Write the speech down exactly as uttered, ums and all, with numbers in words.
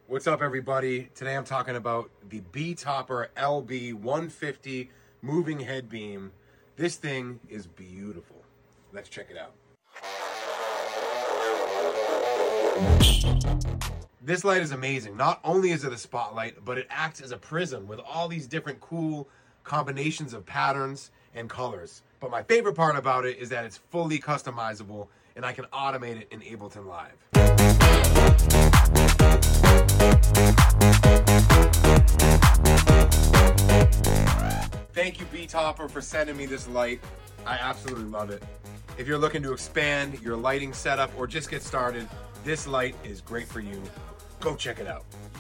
What's up, everybody? Today I'm talking about the B-Topper L B one fifty moving head beam. This thing is beautiful. Let's check it out. This light is amazing. Not only is it a spotlight, but it acts as a prism with all these different cool combinations of patterns and colors. But my favorite part about it is that it's fully customizable and I can automate it in Ableton Live. Thank you, B-Topper, for sending me this light. I absolutely love it. If you're looking to expand your lighting setup or just get started, this light is great for you. Go check it out.